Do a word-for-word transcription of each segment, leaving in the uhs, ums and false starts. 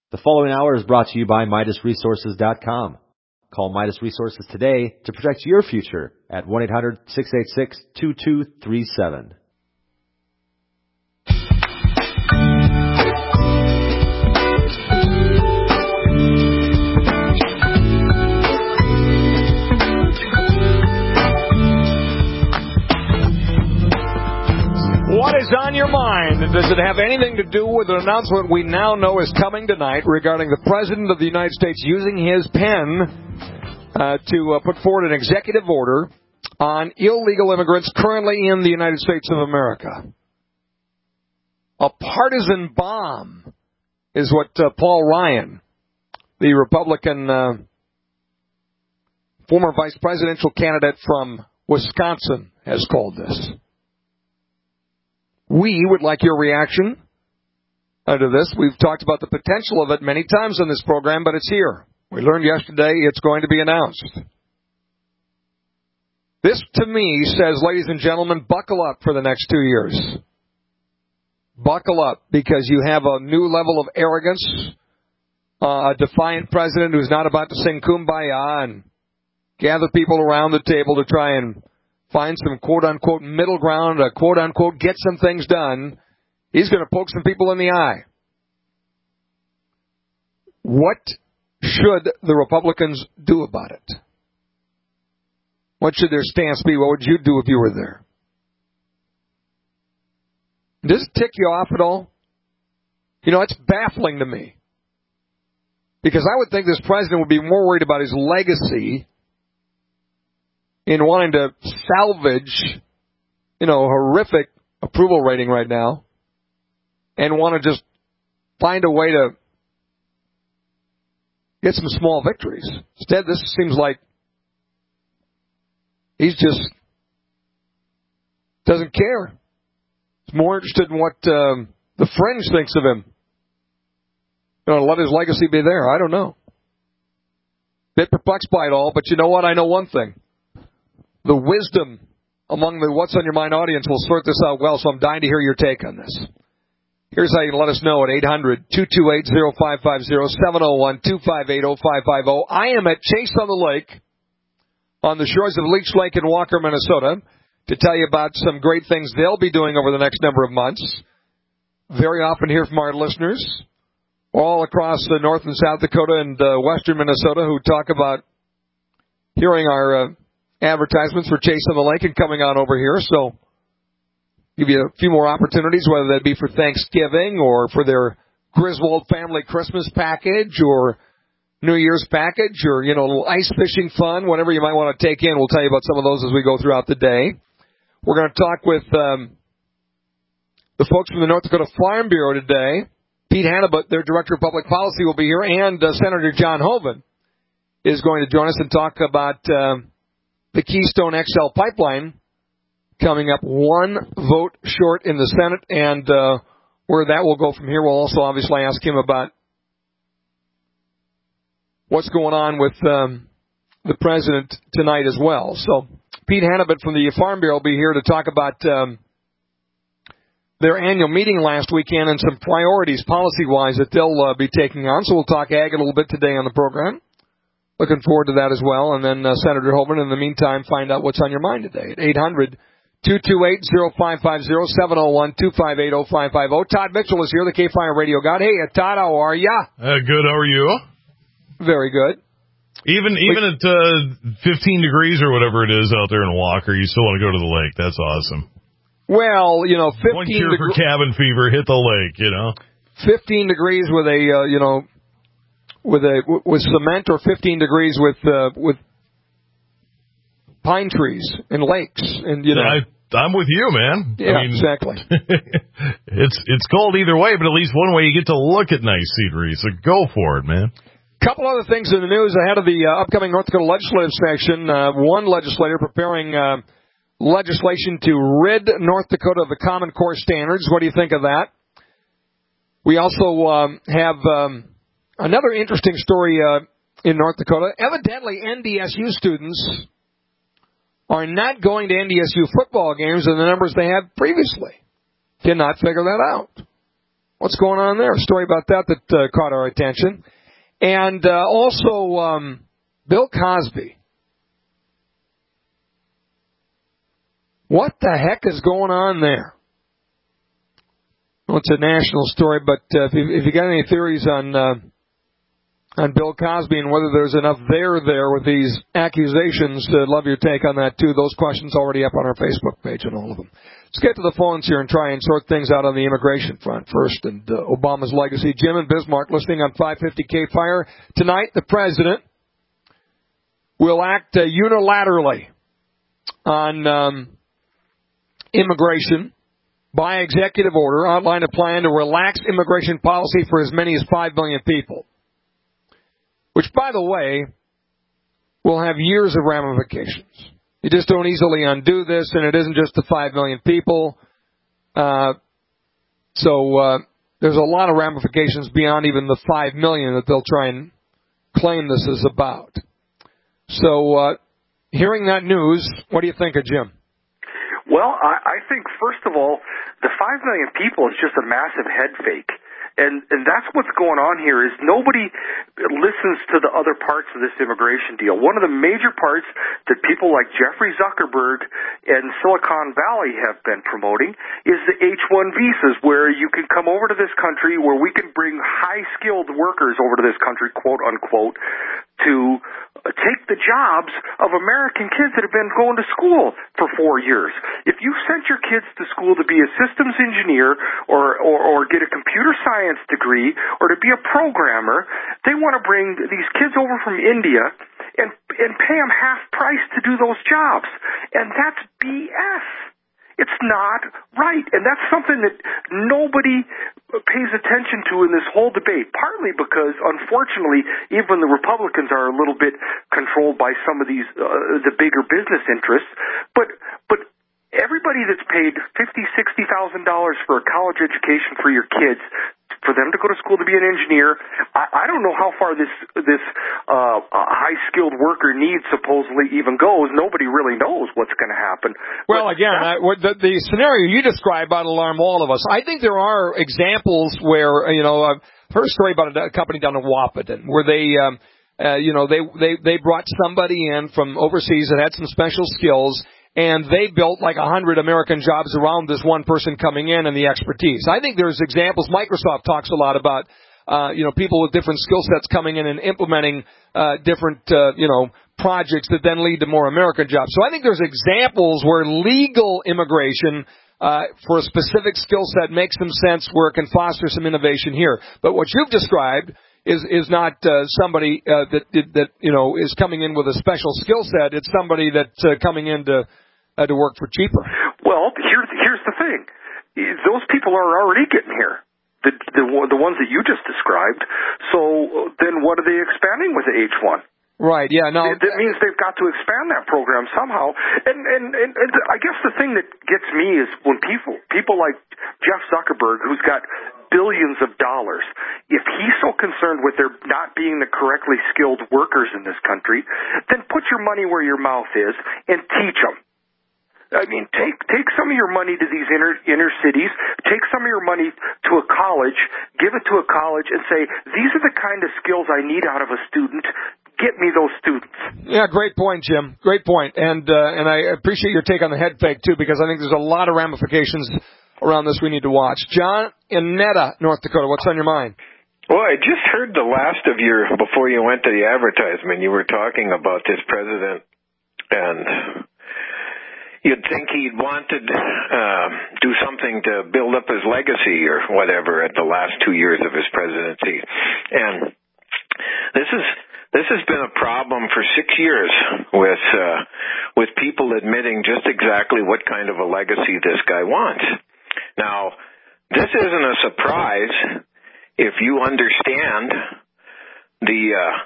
The following hour is brought to you by Midas Resources dot com. Call Midas Resources today to protect your future at one eight hundred six eight six two two three seven. What is on your mind? Does it have anything to do with an announcement we now know is coming tonight regarding the President of the United States using his pen uh, to uh, put forward an executive order on illegal immigrants currently in the United States of America? A partisan bomb is what uh, Paul Ryan, the Republican uh, former vice presidential candidate from Wisconsin, has called this. We would like your reaction to this. We've talked about the potential of it many times on this program, but it's here. We learned yesterday it's going to be announced. This, to me, says, ladies and gentlemen, buckle up for the next two years. Buckle up, because you have a new level of arrogance, uh, a defiant president who's not about to sing Kumbaya and gather people around the table to try and find some quote-unquote middle ground, uh, quote-unquote get some things done. He's going to poke some people in the eye. What should the Republicans do about it? What should their stance be? What would you do if you were there? Does it tick you off at all? You know, it's baffling to me. Because I would think this president would be more worried about his legacy in wanting to salvage, you know, horrific approval rating right now and want to just find a way to get some small victories. Instead, this seems like he's just doesn't care. He's more interested in what um, the fringe thinks of him. You know, let his legacy be there. I don't know. Bit perplexed by it all, but you know what? I know one thing. The wisdom among the What's on Your Mind audience will sort this out well, so I'm dying to hear your take on this. Here's how you can let us know at eight hundred two two eight oh five five oh, seven oh one two five eight oh five five oh. I am at Chase on the Lake on the shores of Leech Lake in Walker, Minnesota, to tell you about some great things they'll be doing over the next number of months. Very often hear from our listeners all across the North and South Dakota and uh, western Minnesota who talk about hearing our uh, advertisements for Chase on the Lake and coming on over here. So give you a few more opportunities, whether that be for Thanksgiving or for their Griswold family Christmas package or New Year's package or, you know, a little ice fishing fun, whatever you might want to take in. We'll tell you about some of those as we go throughout the day. We're going to talk with um, the folks from the North Dakota Farm Bureau today. Pete Hannibut, their Director of Public Policy, will be here, and uh, Senator John Hoeven is going to join us and talk about uh, the Keystone X L pipeline coming up one vote short in the Senate, and uh, where that will go from here. We'll also obviously ask him about what's going on with um, the president tonight as well. So Pete Hannibut from the Farm Bureau will be here to talk about um, their annual meeting last weekend and some priorities policy-wise that they'll uh, be taking on. So we'll talk ag a little bit today on the program. Looking forward to that as well. And then uh, Senator Hoeven, in the meantime, find out what's on your mind today at eight hundred two two eight oh five five oh, seven oh one two five eight oh five five oh. Todd Mitchell is here, the K-Fire Radio God. Hey, uh, Todd, how are ya? Uh, good, how are you? Very good. Even even at uh, fifteen degrees or whatever it is out there in Walker, you still want to go to the lake. That's awesome. Well, you know, fifteen One cure for cabin fever, hit the lake, you know. fifteen degrees with a, uh, you know, with a with cement, or fifteen degrees with uh, with pine trees and lakes, and you know. I, I'm with you, man. Yeah, I mean, exactly. it's it's cold either way, but at least one way you get to look at nice scenery. So go for it, man. Couple other things in the news ahead of the uh, upcoming North Dakota legislative session. Uh, one legislator preparing uh, legislation to rid North Dakota of the Common Core standards. What do you think of that? We also um, have um, another interesting story uh, in North Dakota. Evidently, N D S U students are not going to N D S U football games in the numbers they had previously. Cannot figure that out. What's going on there? A story about that that uh, caught our attention. And uh, also um, Bill Cosby. What the heck is going on there? Well, it's a national story, but uh, if, you, if you got any theories on uh, on Bill Cosby and whether there's enough there there with these accusations, uh, love your take on that too. Those questions already up on our Facebook page and all of them. Let's get to the phones here and try and sort things out on the immigration front first and uh, Obama's legacy. Jim and Bismarck listening on five fifty K Fire. Tonight, the president will act uh, unilaterally on um, immigration by executive order, outline a plan to relax immigration policy for as many as five million people. Which, by the way, will have years of ramifications. You just don't easily undo this, and it isn't just the five million people. Uh, so uh, there's a lot of ramifications beyond even the five million that they'll try and claim this is about. So uh, hearing that news, what do you think of Jim? Well, I, I think, first of all, the five million people is just a massive head fake. And and that's what's going on here is nobody listens to the other parts of this immigration deal. One of the major parts that people like Jeffrey Zuckerberg and Silicon Valley have been promoting is the H one visas, where you can come over to this country, where we can bring high-skilled workers over to this country, quote unquote, to take the jobs of American kids that have been going to school for four years. If you sent your kids to school to be a systems engineer or, or, or get a computer science degree or to be a programmer, they want to bring these kids over from India and, and pay them half price to do those jobs. And that's B S. It's not right, and that's something that nobody pays attention to in this whole debate, partly because, unfortunately, even the Republicans are a little bit controlled by some of these, uh, the bigger business interests, but, but everybody that's paid fifty thousand dollars, sixty thousand dollars for a college education for your kids, for them to go to school to be an engineer, I, I don't know how far this this uh, high-skilled worker need supposedly even goes. Nobody really knows what's going to happen. Well, but again, I, the, the scenario you describe ought to alarm all of us. I think there are examples where, you know, I've heard a story about a company down in Wahpeton where they, um, uh, you know, they, they, they brought somebody in from overseas that had some special skills, and they built like a hundred American jobs around this one person coming in and the expertise. I think there's examples. Microsoft talks a lot about, uh, you know, people with different skill sets coming in and implementing, uh, different, uh, you know, projects that then lead to more American jobs. So I think there's examples where legal immigration, uh, for a specific skill set makes some sense where it can foster some innovation here. But what you've described is, is not, uh, somebody, uh, that, that, you know, is coming in with a special skill set. It's somebody that's, uh, coming in to, Uh, to work for cheaper. Well, here's here's the thing: those people are already getting here, the the the ones that you just described. So then, what are they expanding with the H one? Right. Yeah. No. That means they've got to expand that program somehow. And and, and and I guess the thing that gets me is when people people like Jeff Zuckerberg, who's got billions of dollars, if he's so concerned with there not being the correctly skilled workers in this country, then put your money where your mouth is and teach them. I mean, take take some of your money to these inner inner cities, take some of your money to a college, give it to a college, and say, these are the kind of skills I need out of a student. Get me those students. Yeah, great point, Jim. Great point. And uh, and I appreciate your take on the head fake, too, because I think there's a lot of ramifications around this we need to watch. John in Netta, North Dakota, what's on your mind? Well, I just heard the last of your, before you went to the advertisement, you were talking about this president and you'd think he'd want to uh, do something to build up his legacy or whatever at the last two years of his presidency. And this is this has been a problem for six years with uh, with people admitting just exactly what kind of a legacy this guy wants. Now, this isn't a surprise if you understand the uh,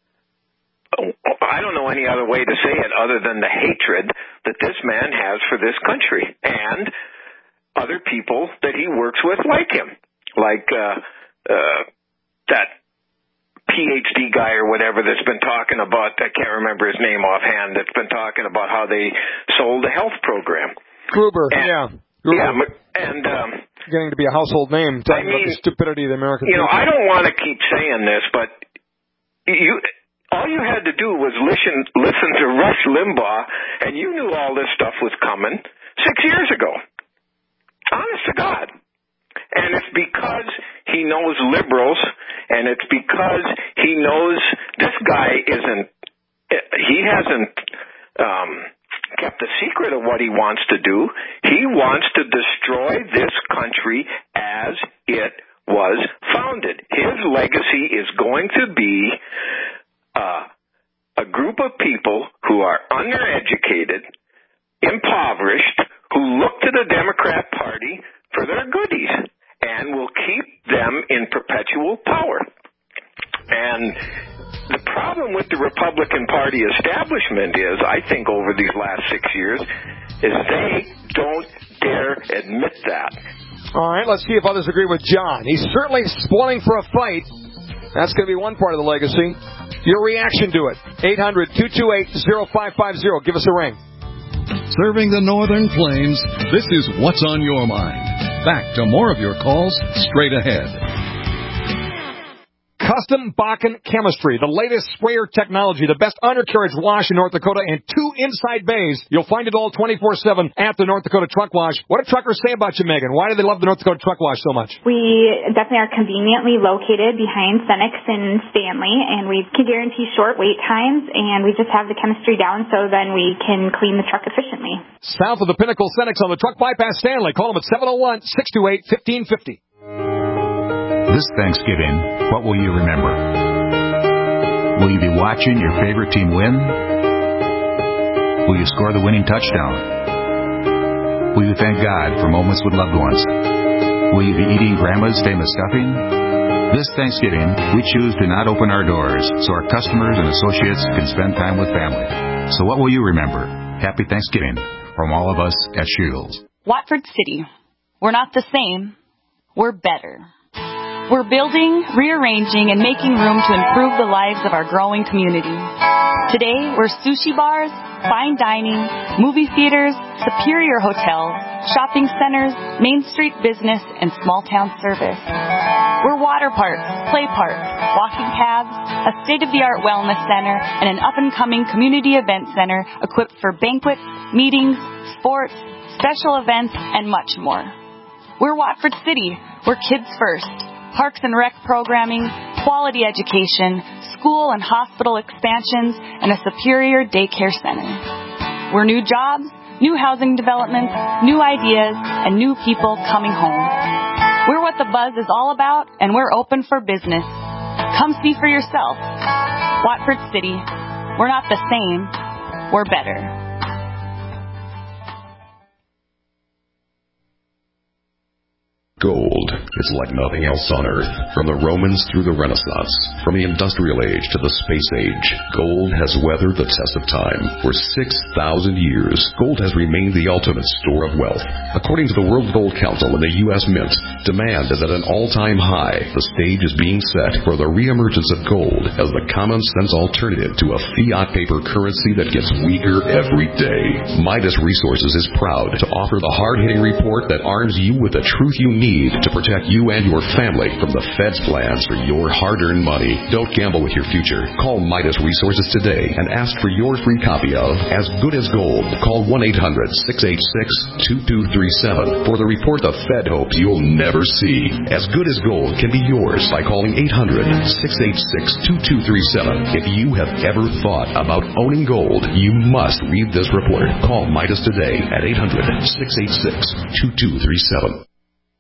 I don't know any other way to say it other than the hatred that this man has for this country and other people that he works with like him, like uh, uh, that P H D guy or whatever that's been talking about, I can't remember his name offhand, that's been talking about how they sold a health program. Gruber, and, yeah. Gruber. Yeah, and um, getting to be a household name. Talking I mean, about the stupidity of the American you know, people. I don't want to keep saying this, but you, all you had to do was listen, listen to Rush Limbaugh, and you knew all this stuff was coming six years ago. Honest to God. And it's because he knows liberals, and it's because he knows this guy isn't, he hasn't um, kept a secret of what he wants to do. He wants to destroy this country as it was founded. His legacy is going to be uh, a group of people who are undereducated, impoverished, who look to the Democrat Party for their goodies and will keep them in perpetual power. And the problem with the Republican Party establishment is, I think over these last six years, is they don't dare admit that. All right, let's see if others agree with John. He's certainly spoiling for a fight. That's going to be one part of the legacy. Your reaction to it, eight hundred, two two eight, oh five five oh. Give us a ring. Serving the Northern Plains, this is What's on Your Mind. Back to more of your calls straight ahead. Custom Bakken Chemistry, the latest sprayer technology, the best undercarriage wash in North Dakota, and two inside bays. You'll find it all twenty-four seven at the North Dakota Truck Wash. What do truckers say about you, Megan? Why do they love the North Dakota Truck Wash so much? We definitely are conveniently located behind Cenex and Stanley, and we can guarantee short wait times, and we just have the chemistry down so then we can clean the truck efficiently. South of the Pinnacle Cenex on the Truck Bypass Stanley. Call them at seven oh one, six two eight, one five five oh. This Thanksgiving, what will you remember? Will you be watching your favorite team win? Will you score the winning touchdown? Will you thank God for moments with loved ones? Will you be eating Grandma's famous stuffing? This Thanksgiving, we choose to not open our doors so our customers and associates can spend time with family. So what will you remember? Happy Thanksgiving from all of us at Shields. Watford City. We're not the same. We're better. We're building, rearranging, and making room to improve the lives of our growing community. Today, we're sushi bars, fine dining, movie theaters, superior hotels, shopping centers, Main Street business, and small-town service. We're water parks, play parks, walking paths, a state-of-the-art wellness center, and an up-and-coming community event center equipped for banquets, meetings, sports, special events, and much more. We're Watford City. We're kids first. Parks and rec programming, quality education, school and hospital expansions, and a superior daycare center. We're new jobs, new housing developments, new ideas, and new people coming home. We're what the buzz is all about, and we're open for business. Come see for yourself. Watford City. We're not the same. We're better. Gold is like nothing else on Earth. From the Romans through the Renaissance, from the Industrial Age to the Space Age, gold has weathered the test of time. For six thousand years, gold has remained the ultimate store of wealth. According to the World Gold Council and the U S Mint, demand is at an all-time high. The stage is being set for the reemergence of gold as the common-sense alternative to a fiat paper currency that gets weaker every day. Midas Resources is proud to offer the hard-hitting report that arms you with the truth you need to protect you and your family from the Fed's plans for your hard-earned money. Don't gamble with your future. Call Midas Resources today and ask for your free copy of As Good as Gold. Call one eight hundred, six eight six, two two three seven for the report the Fed hopes you'll never see. As Good as Gold can be yours by calling eight hundred, six eight six, two two three seven. If you have ever thought about owning gold, you must read this report. Call Midas today at eight hundred, six eight six, two two three seven.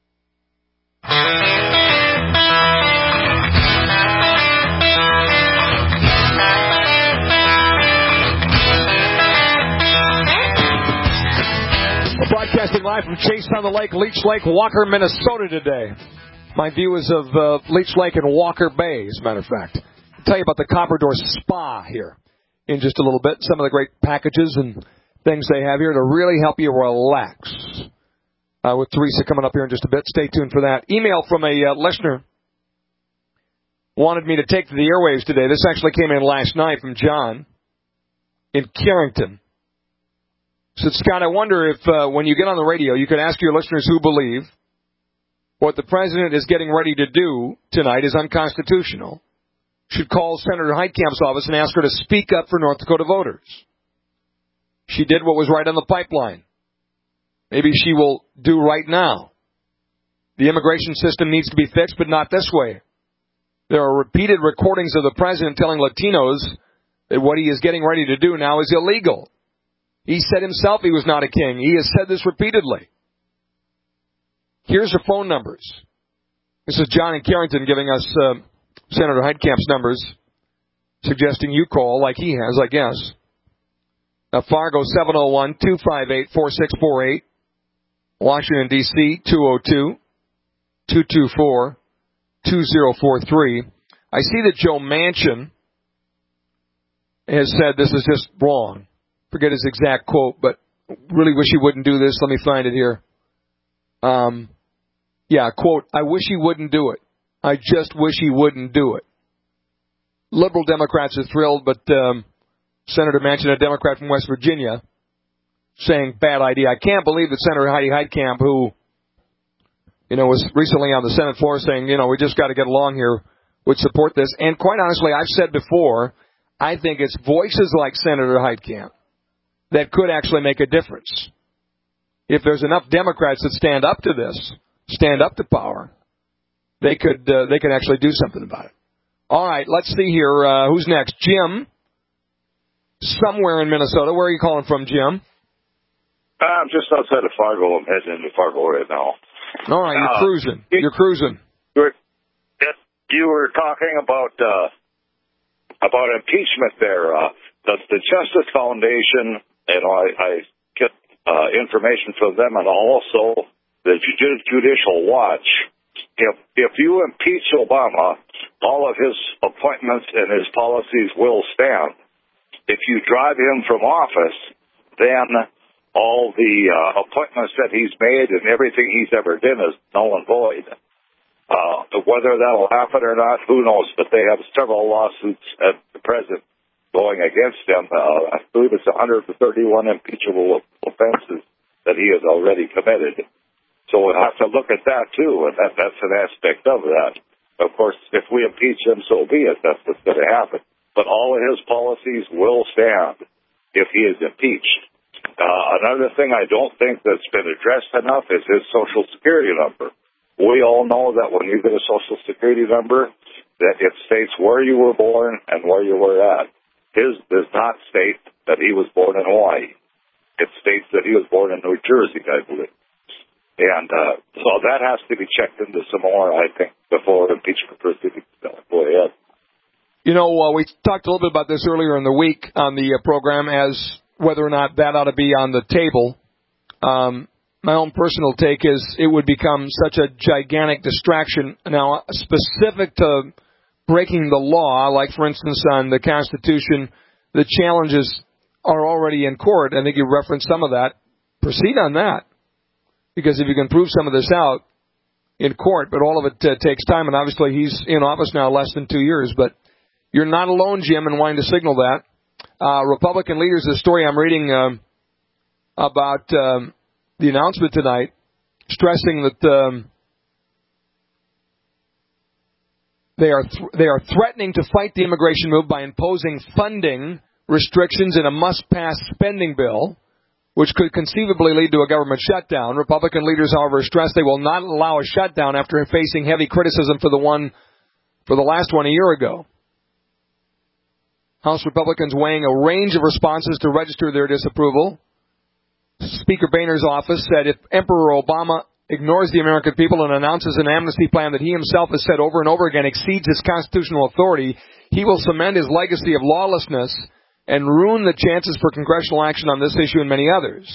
Broadcasting live from Chase on the Lake, Leech Lake, Walker, Minnesota today. My view is of uh, Leech Lake and Walker Bay, as a matter of fact. I'll tell you about the Copper Door Spa here in just a little bit. Some of the great packages and things they have here to really help you relax. Uh, with Teresa coming up here in just a bit. Stay tuned for that. Email from a uh, listener wanted me to take to the airwaves today. This actually came in last night from John in Carrington. Said, Scott, I wonder if uh, when you get on the radio, you could ask your listeners who believe what the president is getting ready to do tonight is unconstitutional, should call Senator Heitkamp's office and ask her to speak up for North Dakota voters. She did what was right on the pipeline. Maybe she will do right now. The immigration system needs to be fixed, but not this way. There are repeated recordings of the president telling Latinos that what he is getting ready to do now is illegal. He said himself he was not a king. He has said this repeatedly. Here's the phone numbers. This is John in Carrington giving us uh, Senator Heitkamp's numbers, suggesting you call like he has, I guess. Now, Fargo, seven oh one, two five eight, four six four eight. Washington, D C, two oh two, two two four, two oh four three. I see that Joe Manchin has said this is just wrong. Forget his exact quote, but really wish he wouldn't do this. Let me find it here. Um, yeah, quote, I wish he wouldn't do it. I just wish he wouldn't do it. Liberal Democrats are thrilled, but um, Senator Manchin, a Democrat from West Virginia, saying bad idea. I can't believe that Senator Heidi Heitkamp, who, you know, was recently on the Senate floor saying, you know, we just got to get along here, would support this. And quite honestly, I've said before, I think it's voices like Senator Heitkamp that could actually make a difference. If there's enough Democrats that stand up to this, stand up to power, they could uh, they could actually do something about it. All right, let's see here. Uh, who's next? Jim, somewhere in Minnesota. Where are you calling from, Jim? I'm just outside of Fargo. I'm heading into Fargo right now. All right, you're uh, cruising. You're cruising. You're, you were talking about uh, about impeachment there. Uh, the, the Justice Foundation, you know, I, I get uh, information from them, and also the Judicial Watch. If if you impeach Obama, all of his appointments and his policies will stand. If you drive him from office, then all the uh, appointments that he's made and everything he's ever done is null and void. Uh, whether that'll happen or not, who knows? But they have several lawsuits at the present going against him. Uh, I believe it's one hundred thirty-one impeachable offenses that he has already committed. So we'll have to look at that, too, and that, that's an aspect of that. Of course, if we impeach him, so be it. That's what's going to happen. But all of his policies will stand if he is impeached. Uh, another thing I don't think that's been addressed enough is his Social Security number. We all know that when you get a Social Security number, that it states where you were born and where you were at. His does not state that he was born in Hawaii. It states that he was born in New Jersey, I believe. And uh, so that has to be checked into some more, I think, before impeachment proceedings go ahead. You know, uh, we talked a little bit about this earlier in the week on the uh, program as whether or not that ought to be on the table. Um, my own personal take is it would become such a gigantic distraction. Now, specific to breaking the law, like, for instance, on the Constitution, the challenges are already in court. I think you referenced some of that. Proceed on that. Because if you can prove some of this out in court, but all of it uh, takes time, and obviously he's in office now less than two years, but you're not alone, Jim, in wanting to signal that. Uh, Republican leaders, the story I'm reading um, about um, the announcement tonight, stressing that um, they are th- they are threatening to fight the immigration move by imposing funding restrictions in a must-pass spending bill, which could conceivably lead to a government shutdown. Republican leaders, however, stress they will not allow a shutdown after facing heavy criticism for the one, for the last one a year ago. House Republicans weighing a range of responses to register their disapproval. Speaker Boehner's office said if Emperor Obama ignores the American people and announces an amnesty plan that he himself has said over and over again exceeds his constitutional authority, he will cement his legacy of lawlessness and ruin the chances for congressional action on this issue and many others.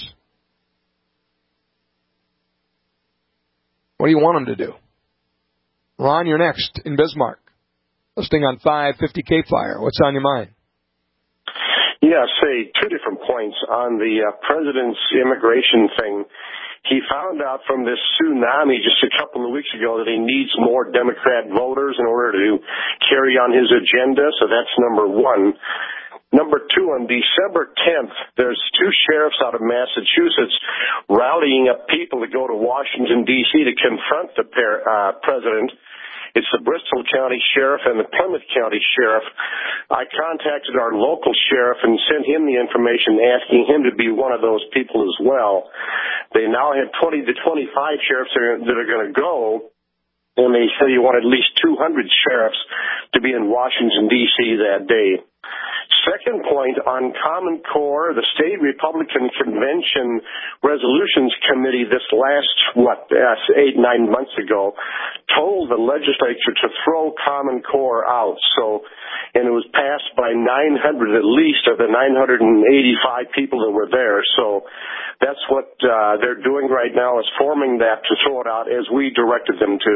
What do you want him to do? Ron, you're next in Bismarck. Listening on five fifty K Fire. What's on your mind? Yeah, say two different points. On the uh, president's immigration thing, he found out from this tsunami just a couple of weeks ago that he needs more Democrat voters in order to carry on his agenda, so that's number one. Number two, on December tenth, there's two sheriffs out of Massachusetts rallying up people to go to Washington, D C to confront the par- uh, president. It's the Bristol County Sheriff and the Plymouth County Sheriff. I contacted our local sheriff and sent him the information asking him to be one of those people as well. They now have twenty to twenty-five sheriffs that are going to go, and they say you want at least two hundred sheriffs to be in Washington, D C that day. Second point, on Common Core, the State Republican Convention Resolutions Committee this last, what, uh, eight, nine months ago, told the legislature to throw Common Core out. So, and it was passed by nine hundred at least of the nine hundred eighty-five people that were there. So that's what uh, they're doing right now, is forming that to throw it out as we directed them to.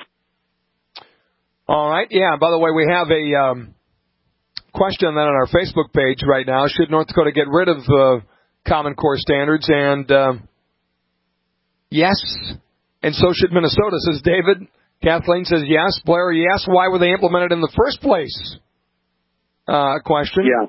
All right. Yeah, by the way, we have a um, question on that on our Facebook page right now. Should North Dakota get rid of uh, Common Core standards? And uh, yes, and so should Minnesota, says David. Kathleen says yes. Blair, yes. Why were they implemented in the first place? Uh, question. Yeah.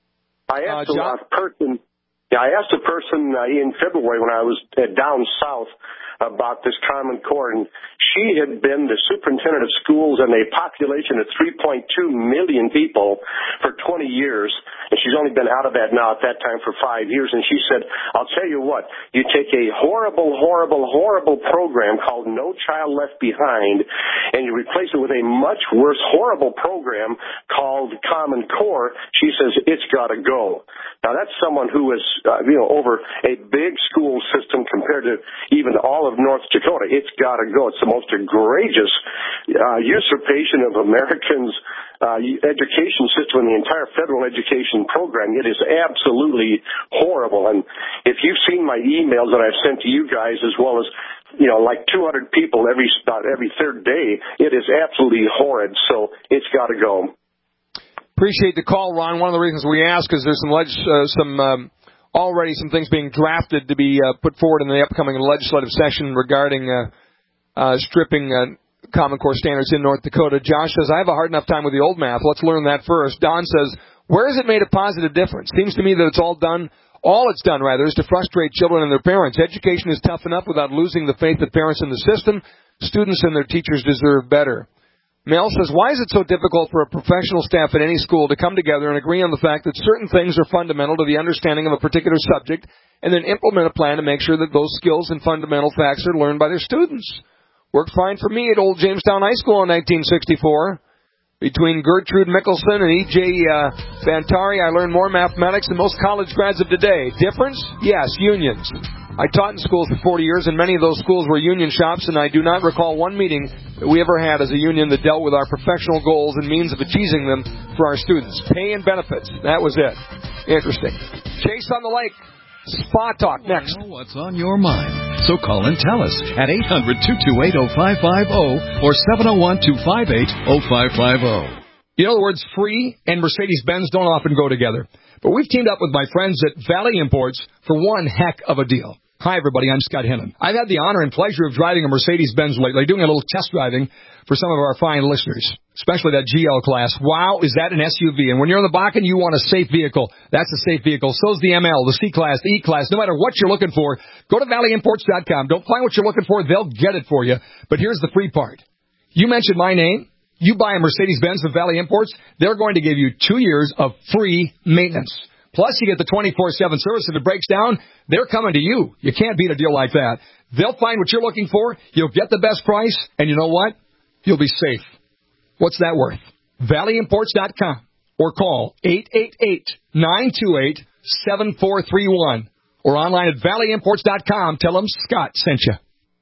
I asked uh, a person. Yeah, I asked a person uh, in February when I was uh, down south about this Common Core, and she had been the superintendent of schools in a population of three point two million people for twenty years, and she's only been out of that now at that time for five years, and she said, I'll tell you what, you take a horrible, horrible, horrible program called No Child Left Behind, and you replace it with a much worse, horrible program called Common Core, she says, it's got to go. Now, that's someone who is, uh, you know, over a big school system compared to even all of North Dakota. It's got to go. It's the most egregious uh, usurpation of Americans' uh, education system in the entire federal education program. It is absolutely horrible. And if you've seen my emails that I've sent to you guys, as well as, you know, like two hundred people every about every third day, it is absolutely horrid. So it's got to go. Appreciate the call, Ron. One of the reasons we ask is there's some leg- uh, some um, already some things being drafted to be uh, put forward in the upcoming legislative session regarding uh, uh, stripping uh, Common Core standards in North Dakota. Josh says, I have a hard enough time with the old math. Let's learn that first. Don says, where has it made a positive difference? Seems to me that it's all done, all it's done, rather, is to frustrate children and their parents. Education is tough enough without losing the faith of parents in the system. Students and their teachers deserve better. Mel says, why is it so difficult for a professional staff at any school to come together and agree on the fact that certain things are fundamental to the understanding of a particular subject and then implement a plan to make sure that those skills and fundamental facts are learned by their students? Worked fine for me at Old Jamestown High School in nineteen sixty-four. Between Gertrude Mickelson and E J Uh, Bantari, I learned more mathematics than most college grads of today. Difference? Yes, unions. I taught in schools for forty years, and many of those schools were union shops, and I do not recall one meeting that we ever had as a union that dealt with our professional goals and means of achieving them for our students. Pay and benefits. That was it. Interesting. Chase on the Lake. Spa Talk next. Know what's on your mind? So call and tell us at eight hundred, two two eight, oh five five oh or seven oh one, two five eight, oh five five oh. You know, the words free and Mercedes-Benz don't often go together. But we've teamed up with my friends at Valley Imports for one heck of a deal. Hi, everybody. I'm Scott Hennon. I've had the honor and pleasure of driving a Mercedes-Benz lately, doing a little test driving for some of our fine listeners, especially that G L class. Wow, is that an S U V? And when you're in the Bakken, you want a safe vehicle. That's a safe vehicle. So's the M L, the C-Class, the E-Class. No matter what you're looking for, go to valley imports dot com. Don't find what you're looking for. They'll get it for you. But here's the free part. You mentioned my name. You buy a Mercedes-Benz with Valley Imports, they're going to give you two years of free maintenance. Plus, you get the twenty-four seven service. If it breaks down, they're coming to you. You can't beat a deal like that. They'll find what you're looking for. You'll get the best price. And you know what? You'll be safe. What's that worth? valley imports dot com or call eight eight eight, nine two eight, seven four three one or online at valley imports dot com. Tell them Scott sent you.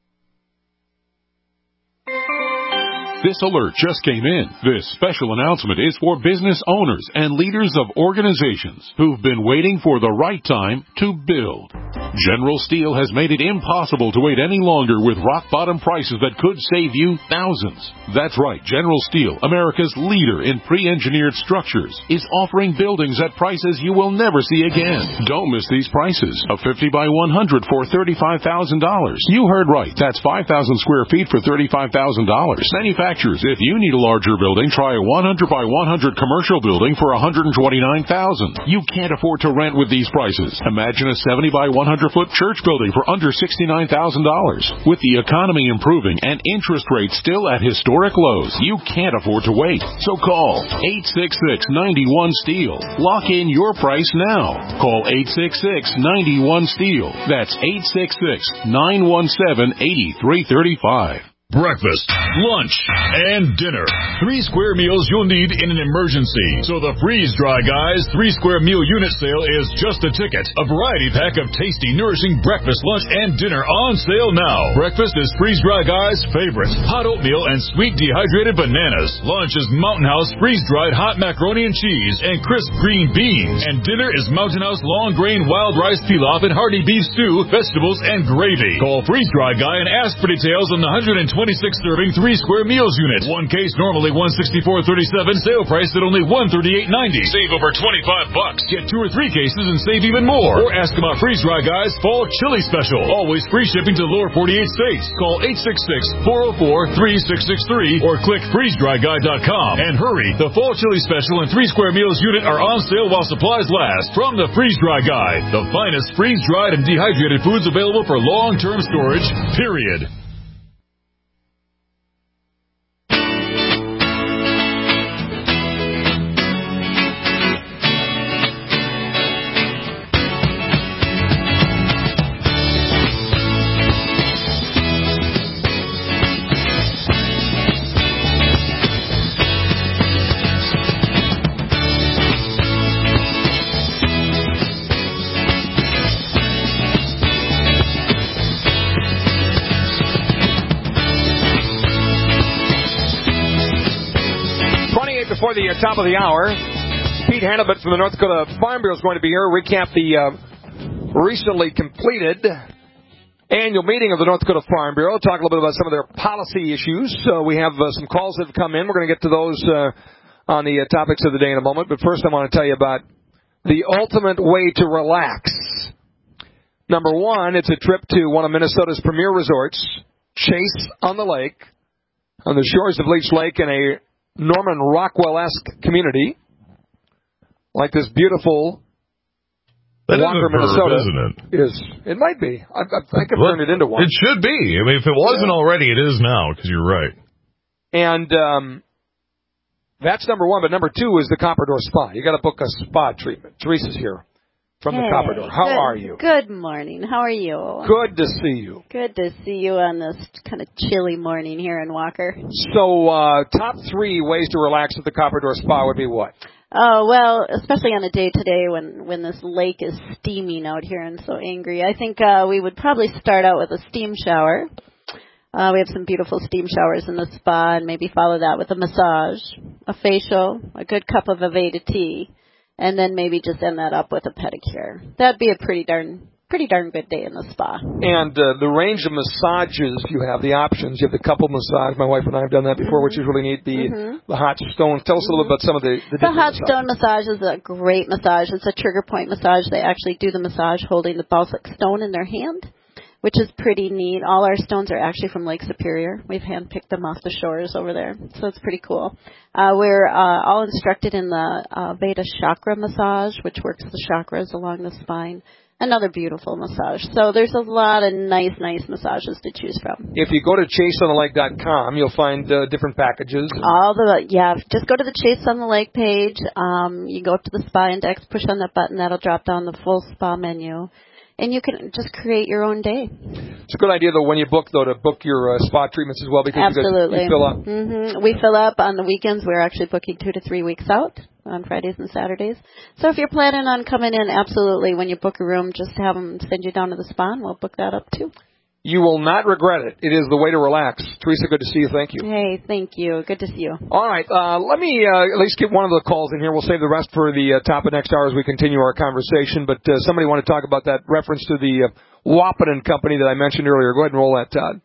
This alert just came in. This special announcement is for business owners and leaders of organizations who've been waiting for the right time to build. General Steel has made it impossible to wait any longer with rock-bottom prices that could save you thousands. That's right, General Steel, America's leader in pre-engineered structures, is offering buildings at prices you will never see again. Don't miss these prices. A fifty by one hundred for thirty-five thousand dollars. You heard right. That's five thousand square feet for thirty-five thousand dollars. Manufacturers, if you need a larger building, try a one hundred by one hundred commercial building for one hundred twenty-nine thousand dollars. You can't afford to rent with these prices. Imagine a seventy by one hundred foot church building for under sixty-nine thousand dollars. With the economy improving and interest rates still at historic lows, you can't afford to wait. So call eight six six, nine one, STEEL. Lock in your price now. Call eight six six, nine one, STEEL. That's eight six six, nine one seven, eight three three five. Breakfast, lunch, and dinner. Three square meals you'll need in an emergency. So the Freeze Dry Guys three square meal unit sale is just a ticket. A variety pack of tasty, nourishing breakfast, lunch, and dinner on sale now. Breakfast is Freeze Dry Guys' favorite. Hot oatmeal and sweet dehydrated bananas. Lunch is Mountain House freeze-dried hot macaroni and cheese and crisp green beans. And dinner is Mountain House long grain wild rice pilaf and hearty beef stew, vegetables, and gravy. Call Freeze Dry Guy and ask for details on the one hundred twenty-six serving three square meals unit. One case normally one sixty-four thirty-seven, sale price at only one thirty-eight ninety. Save over twenty-five bucks. Get two or three cases and save even more. Or ask about Freeze Dry Guys Fall Chili Special. Always free shipping to the lower forty-eight states. Call eight six six, four oh four, three six six three or click freeze dry guy dot com. And hurry, the Fall Chili Special and three square meals unit are on sale while supplies last. From the Freeze Dry Guy, the finest freeze-dried and dehydrated foods available for long-term storage, period. Before the uh, top of the hour, Pete Hannibal from the North Dakota Farm Bureau is going to be here. Recap the uh, recently completed annual meeting of the North Dakota Farm Bureau. Talk a little bit about some of their policy issues. Uh, we have uh, some calls that have come in. We're going to get to those uh, on the uh, topics of the day in a moment. But first I want to tell you about the ultimate way to relax. Number one, it's a trip to one of Minnesota's premier resorts, Chase on the Lake, on the shores of Leech Lake in a Norman Rockwell-esque community, like this beautiful that Walker, is a Minnesota. Perv, isn't it? Is it might be? I, I think I've turned it into one. It should be. I mean, if it wasn't yeah. already, it is now. Because you're right. And um, that's number one. But number two is the Copper Door Spa. You got to book a spa treatment. Teresa's here from hey, the Copper Door. How good, are you? Good morning. How are you? Good to see you. Good to see you on this kind of chilly morning here in Walker. So, uh, top three ways to relax at the Copper Door Spa would be what? Oh, well, especially on a day today when, when this lake is steaming out here and so angry. I think uh, we would probably start out with a steam shower. Uh, we have some beautiful steam showers in the spa, and maybe follow that with a massage, a facial, a good cup of Aveda tea, and then maybe just end that up with a pedicure. That'd be a pretty darn pretty darn good day in the spa. And uh, the range of massages you have, the options. You have the couple massage. My wife and I have done that before, mm-hmm. which is really neat. The mm-hmm. the hot stone. Tell us a little bit about some of the The, the hot stone massage is a great massage. It's a trigger point massage. They actually do the massage holding the Baltic stone in their hand, which is pretty neat. All our stones are actually from Lake Superior. We've handpicked them off the shores over there, so it's pretty cool. Uh, we're uh, all instructed in the uh, Veda chakra massage, which works the chakras along the spine. Another beautiful massage. So there's a lot of nice, nice massages to choose from. If you go to chase on the lake dot com, you'll find uh, different packages. All the, yeah, just go to the Chase on the Lake page. Um, you go up to the spa index, push on that button, that'll drop down the full spa menu. And you can just create your own day. It's a good idea, though, when you book, though, to book your uh, spa treatments as well, because Absolutely. you, guys, you fill up. Mm-hmm. We fill up on the weekends. We're actually booking two to three weeks out on Fridays and Saturdays. So if you're planning on coming in, absolutely, when you book a room, just have them send you down to the spa, and we'll book that up, too. You will not regret it. It is the way to relax. Teresa, good to see you. Thank you. Hey, thank you. Good to see you. All right. Uh, let me uh, at least get one of the calls in here. We'll save the rest for the uh, top of next hour as we continue our conversation. But uh, somebody want to talk about that reference to the uh, Wahpeton company that I mentioned earlier. Go ahead and roll that, Todd.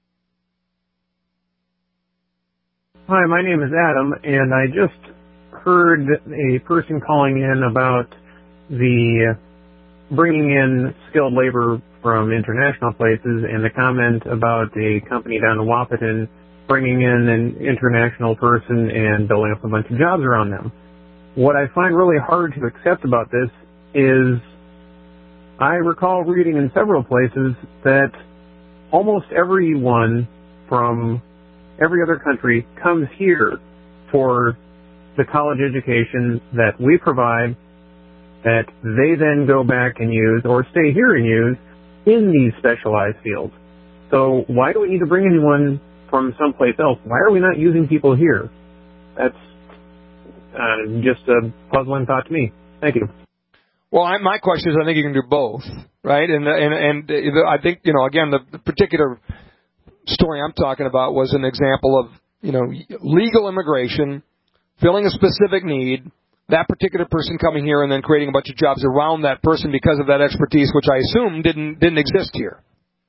Hi, my name is Adam, and I just heard a person calling in about the bringing in skilled labor from international places and the comment about a company down in Wahpeton bringing in an international person and building up a bunch of jobs around them. What I find really hard to accept about this is I recall reading in several places that almost everyone from every other country comes here for the college education that we provide, that they then go back and use or stay here and use in these specialized fields. So why do we need to bring anyone from someplace else? Why are we not using people here? That's uh, just a puzzling thought to me. Thank you. Well, I, my question is, I think you can do both, right? And and and I think, you know, again, the, the particular story I'm talking about was an example of, you know, legal immigration, filling a specific need, that particular person coming here and then creating a bunch of jobs around that person because of that expertise, which I assume didn't didn't exist here.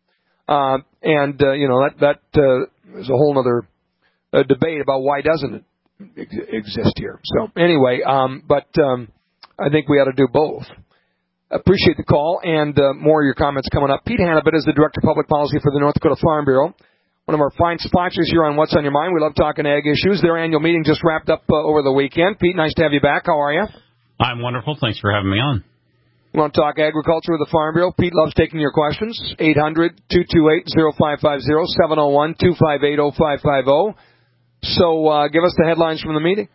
Uh, and, uh, you know, that, that uh, is a whole other uh, debate about why doesn't it ex- exist here. So anyway, um, but um, I think we ought to do both. Appreciate the call, and uh, more of your comments coming up. Pete Hannibal is the Director of Public Policy for the North Dakota Farm Bureau. One of our fine sponsors here on What's on Your Mind. We love talking ag issues. Their annual meeting just wrapped up uh, over the weekend. Pete, nice to have you back. How are you? I'm wonderful. Thanks for having me on. You want to talk agriculture with the Farm Bureau? Pete loves taking your questions. eight hundred, two two eight, oh five five oh, seven oh one, two five eight, oh five five oh. So uh, give us the headlines from the meeting.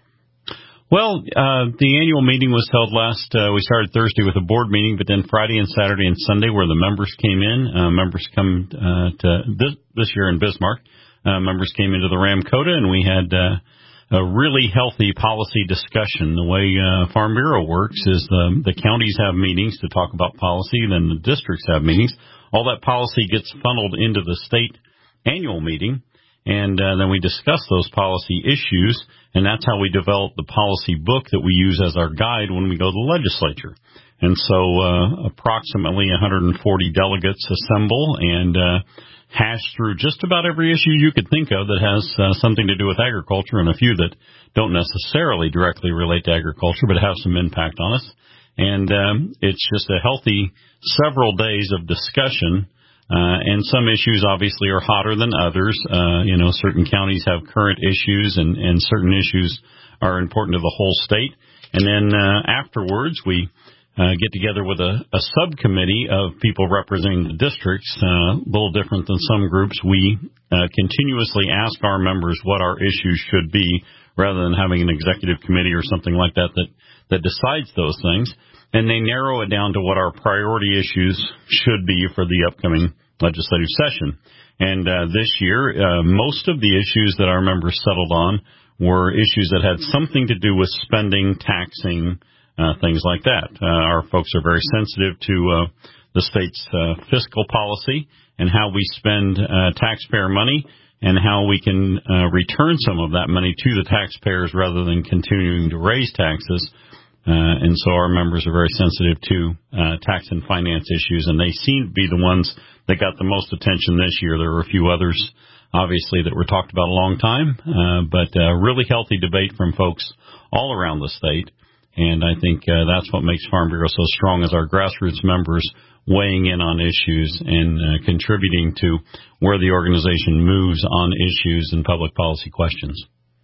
Well, uh, the annual meeting was held last, uh, we started Thursday with a board meeting, but then Friday and Saturday and Sunday where the members came in. Uh, members come uh, to this, this year in Bismarck. Uh, members came into the Ramkota, and we had uh, a really healthy policy discussion. The way uh, Farm Bureau works is the, the counties have meetings to talk about policy, then the districts have meetings. All that policy gets funneled into the state annual meeting, and uh, then we discuss those policy issues, and that's how we develop the policy book that we use as our guide when we go to the legislature. And so uh, approximately one hundred forty delegates assemble and uh, hash through just about every issue you could think of that has uh, something to do with agriculture, and a few that don't necessarily directly relate to agriculture but have some impact on us. And um, it's just a healthy several days of discussion. Uh, and some issues obviously are hotter than others. Uh, you know, certain counties have current issues, and, and certain issues are important to the whole state. And then uh, afterwards, we uh, get together with a, a subcommittee of people representing the districts. Uh, a little different than some groups. We uh, continuously ask our members what our issues should be, rather than having an executive committee or something like that that, that decides those things. And they narrow it down to what our priority issues should be for the upcoming legislative session. And uh, this year, uh, most of the issues that our members settled on were issues that had something to do with spending, taxing, uh, things like that. Uh, our folks are very sensitive to uh, the state's uh, fiscal policy and how we spend uh, taxpayer money and how we can uh, return some of that money to the taxpayers rather than continuing to raise taxes. Uh, and so our members are very sensitive to uh, tax and finance issues, and they seem to be the ones that got the most attention this year. There were a few others, obviously, that were talked about a long time, uh, but a really healthy debate from folks all around the state. And I think uh, that's what makes Farm Bureau so strong, is our grassroots members weighing in on issues and uh, contributing to where the organization moves on issues and public policy questions.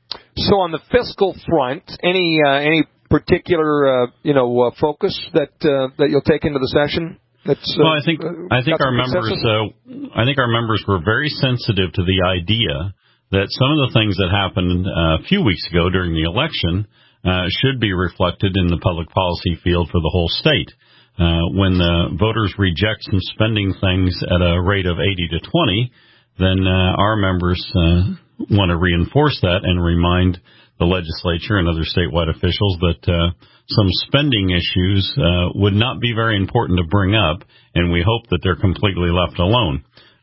So on the fiscal front, any uh, any particular, uh, you know, uh, focus that uh, that you'll take into the session? That's, uh, well, I think I think our members uh, I think our members were very sensitive to the idea that some of the things that happened uh, a few weeks ago during the election uh, should be reflected in the public policy field for the whole state. Uh, when the voters reject some spending things at a rate of eighty to twenty, then uh, our members uh, want to reinforce that and remind the legislature and other statewide officials that uh, some spending issues uh, would not be very important to bring up, and we hope that they're completely left alone.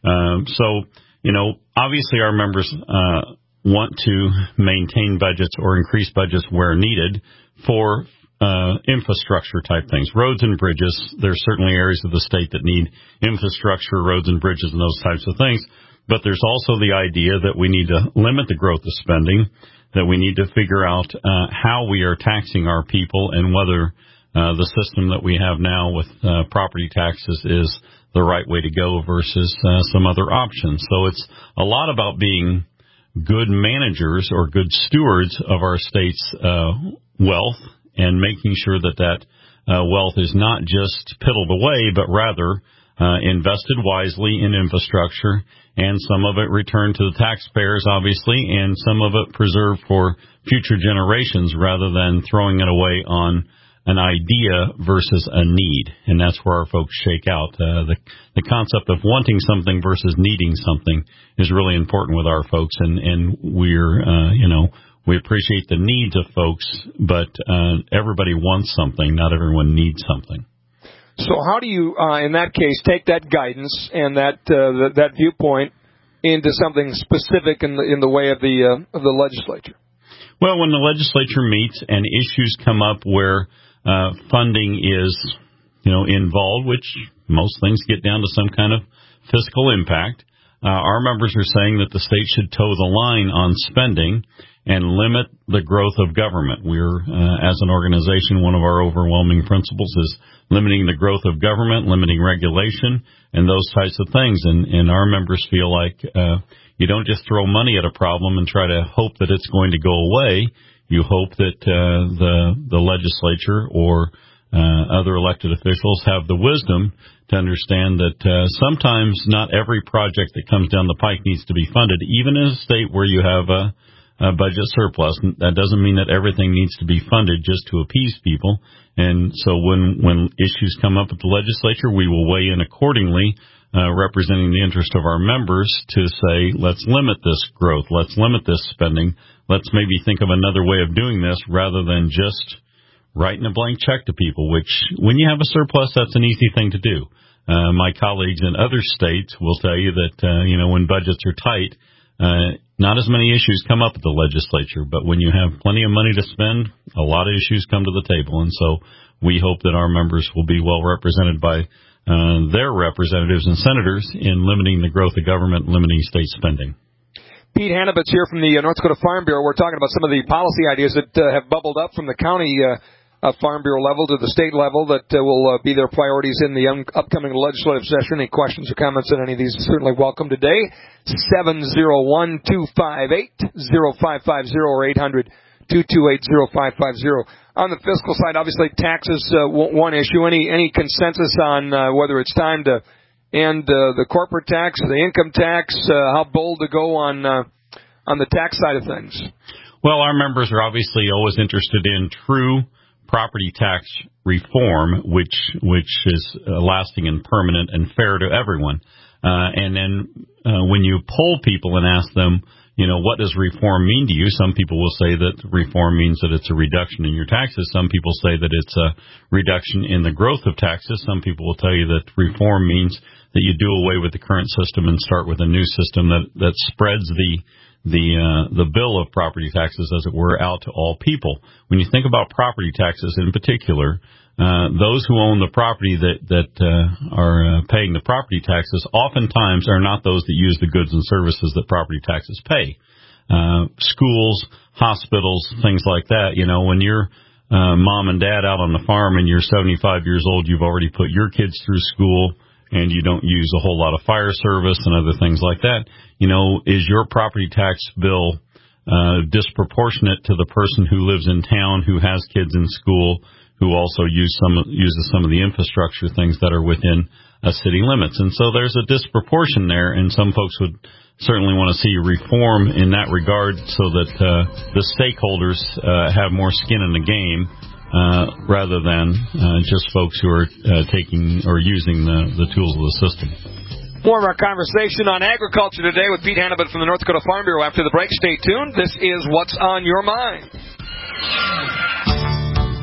Um, so, you know, obviously our members uh, want to maintain budgets or increase budgets where needed for uh, infrastructure type things. Roads and bridges, there's certainly areas of the state that need infrastructure, roads and bridges and those types of things. But there's also the idea that we need to limit the growth of spending, that we need to figure out uh, how we are taxing our people and whether uh, the system that we have now with uh, property taxes is the right way to go versus uh, some other options. So it's a lot about being good managers or good stewards of our state's uh, wealth and making sure that that uh, wealth is not just piddled away, but rather uh, invested wisely in infrastructure, and some of it returned to the taxpayers, obviously, and some of it preserved for future generations rather than throwing it away on an idea versus a need. And that's where our folks shake out. Uh, the, the concept of wanting something versus needing something is really important with our folks, and, and we're, uh, you know, we appreciate the needs of folks, but uh, everybody wants something. Not everyone needs something. So how do you, uh, in that case, take that guidance and that uh, that viewpoint into something specific in the in the way of the uh, of the legislature? Well, when the legislature meets and issues come up where uh, funding is, you know, involved, which most things get down to some kind of fiscal impact, uh, our members are saying that the state should toe the line on spending and limit the growth of government. We're, uh, as an organization, one of our overwhelming principles is limiting the growth of government, limiting regulation, and those types of things. And, and our members feel like uh, you don't just throw money at a problem and try to hope that it's going to go away. You hope that uh, the the legislature or uh, other elected officials have the wisdom to understand that uh, sometimes not every project that comes down the pike needs to be funded, even in a state where you have a Uh, budget surplus. That doesn't mean that everything needs to be funded just to appease people. And so when, when issues come up at the legislature, we will weigh in accordingly, uh, representing the interest of our members to say, let's limit this growth. Let's limit this spending. Let's maybe think of another way of doing this rather than just writing a blank check to people, which when you have a surplus, that's an easy thing to do. Uh, my colleagues in other states will tell you that, uh, you know, when budgets are tight, Uh, not as many issues come up at the legislature, but when you have plenty of money to spend, a lot of issues come to the table. And so we hope that our members will be well represented by uh, their representatives and senators in limiting the growth of government, limiting state spending. Pete Hanabitz here from the North Dakota Farm Bureau. We're talking about some of the policy ideas that uh, have bubbled up from the county uh, uh, Farm Bureau level to the state level that uh, will uh, be their priorities in the um, upcoming legislative session. Any questions or comments on any of these are certainly welcome today. seven oh one, two five eight, oh five five oh or eight hundred, two two eight, oh five five oh. On the fiscal side, obviously taxes uh, one issue. Any any consensus on uh, whether it's time to end uh, the corporate tax, the income tax, uh, how bold to go on uh, on the tax side of things? Well, our members are obviously always interested in true property tax reform, which which is uh, lasting and permanent and fair to everyone. Uh, and then uh, when you poll people and ask them, you know, what does reform mean to you? Some people will say that reform means that it's a reduction in your taxes. Some people say that it's a reduction in the growth of taxes. Some people will tell you that reform means that you do away with the current system and start with a new system that, that spreads the the uh, the bill of property taxes, as it were, out to all people. When you think about property taxes in particular, Uh, those who own the property that that uh, are uh, paying the property taxes oftentimes are not those that use the goods and services that property taxes pay. Uh, schools, hospitals, things like that. You know, when you're uh, mom and dad out on the farm and you're seventy-five years old, you've already put your kids through school and you don't use a whole lot of fire service and other things like that. You know, is your property tax bill uh, disproportionate to the person who lives in town, who has kids in school, who also use some uses some of the infrastructure things that are within uh, city limits? And so there's a disproportion there, and some folks would certainly want to see reform in that regard so that uh, the stakeholders uh, have more skin in the game uh, rather than uh, just folks who are uh, taking or using the, the tools of the system. More of our conversation on agriculture today with Pete Hanabit from the North Dakota Farm Bureau. After the break, stay tuned. This is What's on Your Mind.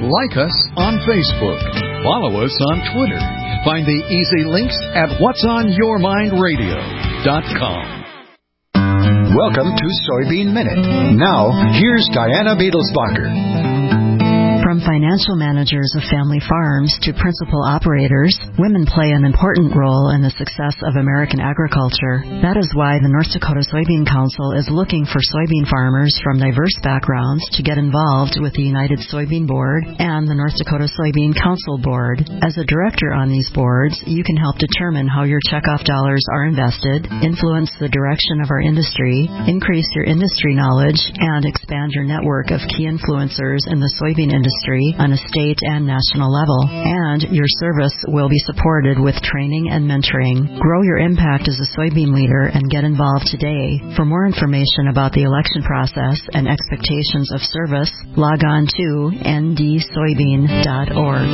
like us on Facebook. Follow us on Twitter. Find the easy links at whats on your mind radio dot com. Welcome to Soybean Minute. Now, here's Diana Beadlesbacher. From financial managers of family farms to principal operators, women play an important role in the success of American agriculture. That is why the North Dakota Soybean Council is looking for soybean farmers from diverse backgrounds to get involved with the United Soybean Board and the North Dakota Soybean Council Board. As a director on these boards, you can help determine how your checkoff dollars are invested, influence the direction of our industry, increase your industry knowledge, and expand your network of key influencers in the soybean industry on a state and national level. And your service will be supported with training and mentoring. Grow your impact as a soybean leader and get involved today. For more information about the election process and expectations of service, log on to n d soybean dot org.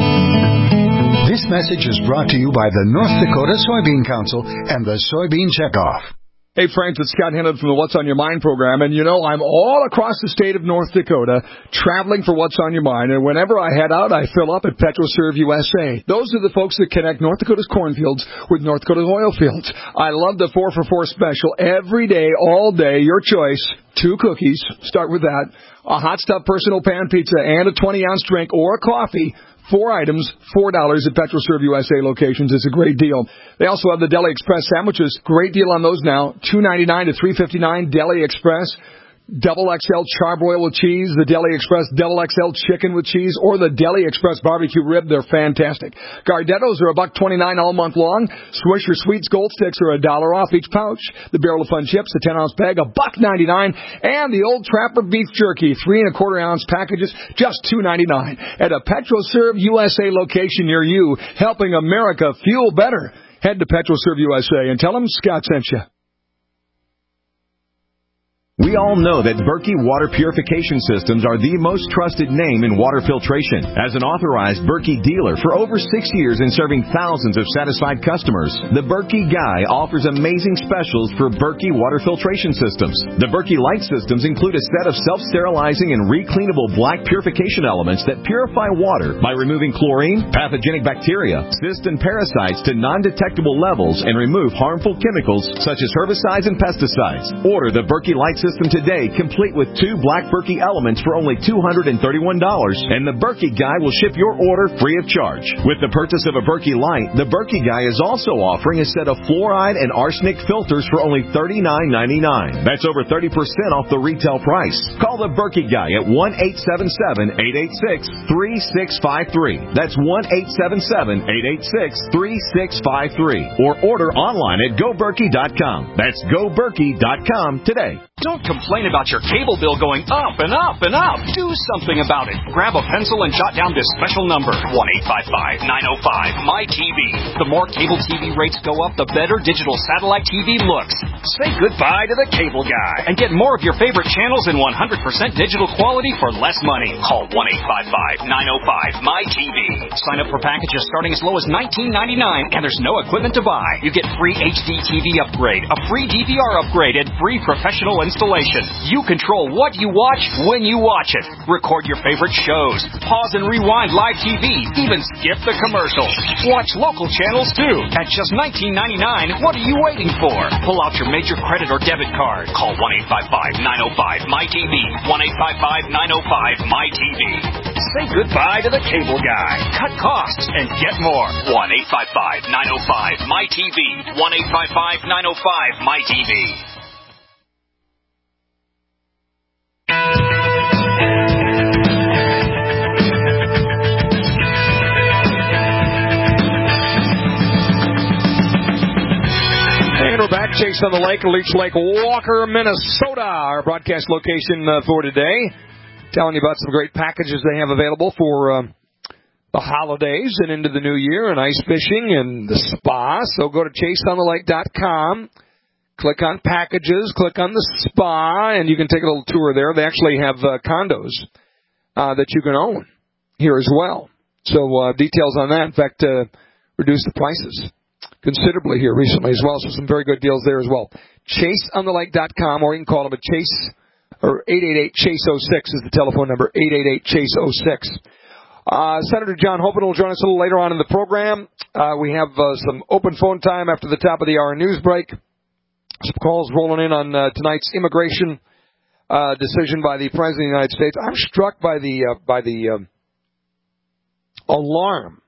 This message is brought to you by the North Dakota Soybean Council and the Soybean Checkoff. Hey, friends, it's Scott Hennard from the What's on Your Mind program. And, you know, I'm all across the state of North Dakota traveling for What's on Your Mind. And whenever I head out, I fill up at PetroServe U S A. Those are the folks that connect North Dakota's cornfields with North Dakota's oil fields. I love the four for four special. Every day, all day, your choice. Two cookies. Start with that. A hot stuff personal pan pizza and a twenty ounce drink or a coffee. Four items, four dollars at PetroServe U S A locations. It's a great deal. They also have the Deli Express sandwiches. Great deal on those now. two ninety-nine to three fifty-nine Deli Express. Double X L charbroil with cheese, the Deli Express Double X L chicken with cheese, or the Deli Express barbecue rib. They're fantastic. Gardettos are a buck twenty-nine all month long. Swisher Sweets Gold Sticks are a dollar off each pouch. The Barrel of Fun chips, a ten ounce bag, a buck ninety-nine, and the Old Trapper beef jerky, three and a quarter ounce packages, just two ninety-nine. At a PetroServe U S A location near you, helping America fuel better. Head to PetroServe U S A and tell them Scott sent you. We all know that Berkey Water Purification Systems are the most trusted name in water filtration. As an authorized Berkey dealer for over six years and serving thousands of satisfied customers, the Berkey Guy offers amazing specials for Berkey Water Filtration Systems. The Berkey Light Systems include a set of self-sterilizing and recleanable black purification elements that purify water by removing chlorine, pathogenic bacteria, cysts, and parasites to non-detectable levels and remove harmful chemicals such as herbicides and pesticides. Order the Berkey Light System today, complete with two black Berkey elements for only two hundred thirty-one dollars, and the Berkey Guy will ship your order free of charge. With the purchase of a Berkey Light, the Berkey Guy is also offering a set of fluoride and arsenic filters for only thirty-nine ninety-nine. That's over thirty percent off the retail price. Call the Berkey Guy at one eight seven seven, eight eight six, three six five three. That's one eight seven seven, eight eight six, three six five three. Or order online at go berkey dot com. That's go berkey dot com today. Don't complain about your cable bill going up and up and up. Do something about it. Grab a pencil and jot down this special number, one eight five five, nine oh five, M Y T V. The more cable T V rates go up, the better digital satellite T V looks. Say goodbye to the cable guy and get more of your favorite channels in one hundred percent digital quality for less money. Call one eight five five, nine oh five, M Y T V. Sign up for packages starting as low as nineteen ninety-nine, and there's no equipment to buy. You get free H D T V upgrade, a free D V R upgrade, and free professional installation. You control what you watch when you watch it. Record your favorite shows. Pause and rewind live T V. Even skip the commercials. Watch local channels too. At just nineteen ninety-nine, what are you waiting for? Pull out your major credit or debit card. Call one eight five five, nine oh five, M Y T V. one eight five five, nine oh five, M Y T V. Say goodbye to the cable guy. Cut costs and get more. one eight five five, nine oh five, M Y T V. one eight five five, nine oh five, M Y T V. And we're back. Chase on the Lake, Leech Lake, Walker, Minnesota. Our broadcast location uh, for today. Telling you about some great packages they have available for um, the holidays and into the new year, and ice fishing and the spa. So go to chase on the lake dot com. Click on packages, click on the spa, and you can take a little tour there. They actually have uh, condos uh, that you can own here as well. So uh, details on that. In fact, uh, reduced the prices considerably here recently as well. So some very good deals there as well. chase on the lake dot com, or you can call them at Chase or eight eight eight chase oh six is the telephone number, eight eight eight chase oh six. Uh, Senator John Hoeven will join us a little later on in the program. Uh, we have uh, some open phone time after the top of the hour news break. Some calls rolling in on uh, tonight's immigration uh, decision by the President of the United States. I'm struck by the uh, by the um, alarm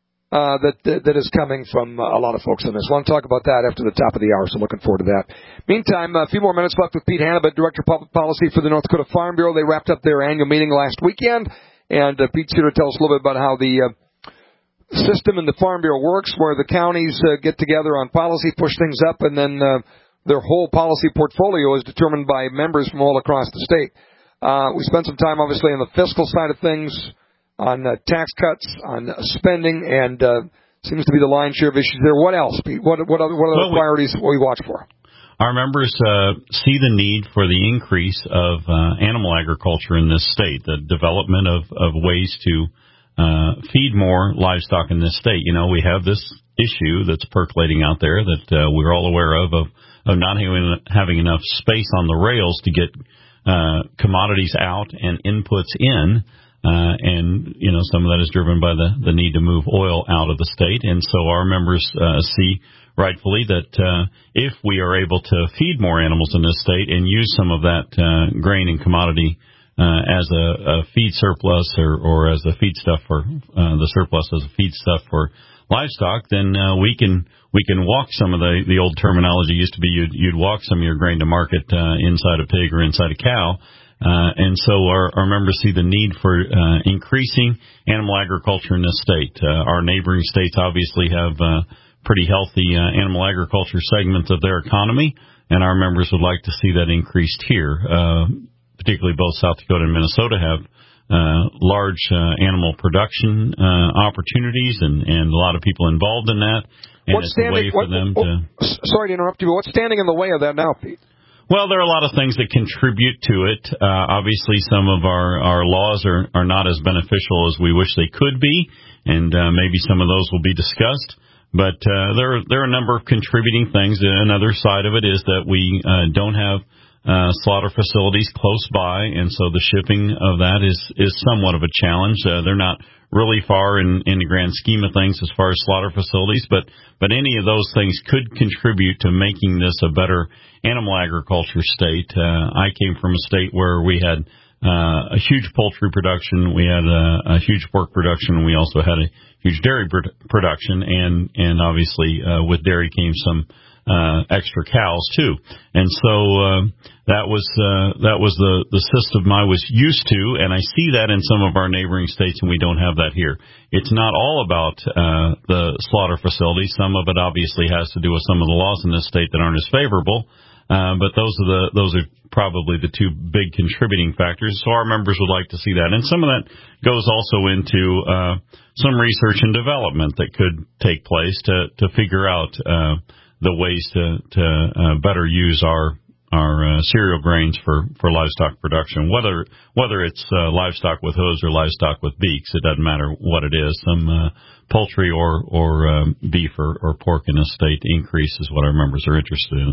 uh, that, that that is coming from uh, a lot of folks on this. I want to talk about that after the top of the hour, so looking forward to that. Meantime, a few more minutes left with Pete Hannibut, Director of Public Policy for the North Dakota Farm Bureau. They wrapped up their annual meeting last weekend, and uh, Pete's here to tell us a little bit about how the uh, system in the Farm Bureau works, where the counties uh, get together on policy, push things up, and then uh, their whole policy portfolio is determined by members from all across the state. Uh, we spent some time, obviously, on the fiscal side of things, on uh, tax cuts, on uh, spending, and uh, seems to be the lion's share of issues there. What else, Pete? What, what other, what other well, priorities will we watch for? Our members uh, see the need for the increase of uh, animal agriculture in this state, the development of, of ways to uh, feed more livestock in this state. You know, we have this issue that's percolating out there that uh, we're all aware of, of, of not having, having enough space on the rails to get uh, commodities out and inputs in. Uh, and, you know, some of that is driven by the, the need to move oil out of the state. And so our members uh, see rightfully that uh, if we are able to feed more animals in this state and use some of that uh, grain and commodity uh, as a, a feed surplus or, or as a feedstuff for uh, the surplus as a feedstuff for livestock, then uh, we can we can walk some of the the old terminology used to be you'd, you'd walk some of your grain to market uh, inside a pig or inside a cow. Uh, and so our, our members see the need for uh, increasing animal agriculture in this state. Uh, our neighboring states obviously have uh, pretty healthy uh, animal agriculture segments of their economy, and our members would like to see that increased here. Uh, particularly both South Dakota and Minnesota have uh, large uh, animal production uh, opportunities, and, and a lot of people involved in that. And what's it's a way for what, them what, to. Sorry to interrupt you, but what's standing in the way of that now, Pete? Well, there are a lot of things that contribute to it. Uh, obviously, some of our, our laws are, are not as beneficial as we wish they could be, and uh, maybe some of those will be discussed. But uh, there, there are a number of contributing things. Another side of it is that we uh, don't have uh, slaughter facilities close by, and so the shipping of that is, is somewhat of a challenge. Uh, they're not really far in, in the grand scheme of things as far as slaughter facilities, but, but any of those things could contribute to making this a better animal agriculture state. Uh, I came from a state where we had uh, a huge poultry production, we had a, a huge pork production, and we also had a huge dairy pr- production, and, and obviously uh, with dairy came some uh, extra cows too. And so uh, that was uh, that was the, the system I was used to, and I see that in some of our neighboring states, and we don't have that here. It's not all about uh, the slaughter facilities. Some of it obviously has to do with some of the laws in this state that aren't as favorable. Uh, but those are the those are probably the two big contributing factors. So our members would like to see that, and some of that goes also into uh, some research and development that could take place to to figure out uh, the ways to to uh, better use our our uh, cereal grains for for livestock production. Whether whether it's uh, livestock with hooves or livestock with beaks, it doesn't matter what it is. Some uh, poultry or or um, beef or, or pork in a state increase is what our members are interested in.